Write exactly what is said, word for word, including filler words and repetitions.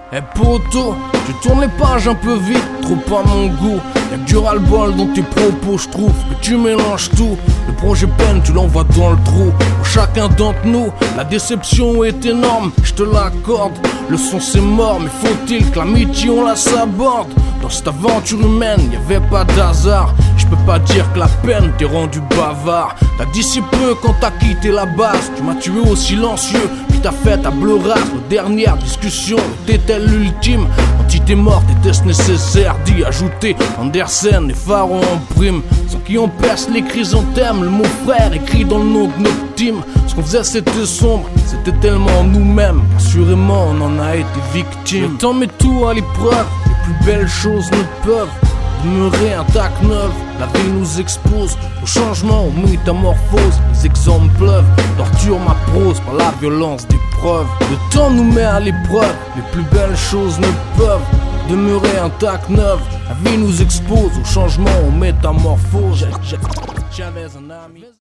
Eh poto, tu tournes les pages un peu vite, trop pas mon goût. Y'a que du ras-le-bol dans tes propos, je trouve que tu mélanges tout. Le projet peine, tu l'envoies dans le trou. Pour chacun d'entre nous, la déception est énorme, je te l'accorde. Le son c'est mort, mais faut-il que l'amitié on la saborde? Dans cette aventure humaine, y'avait pas d'hasard. Je peux pas dire que la peine t'est rendu bavard. T'as dit si peu quand t'as quitté la base. Tu m'as tué au silencieux, puis t'as fait ta bleurade. Nos dernières discussions étaient-elles l'ultime? Quand il t'est mort, était-ce nécessaire d'y ajouter Andersen et Pharaon en prime? Sans qui on perce les chrysanthèmes, le mot frère écrit dans le nom de notre team. Ce qu'on faisait c'était sombre, c'était tellement nous-mêmes. Assurément on en a été victimes. Le temps met tout à l'épreuve, les plus belles choses ne peuvent demeurer intactes, neuves. La vie nous expose au changement, aux métamorphoses. Les exemples pleuvent, torture ma prose par la violence des preuves. Le temps nous met à l'épreuve, les plus belles choses ne peuvent demeurer intactes, neuves. La vie nous expose au changement, aux métamorphoses. J'avais un ami.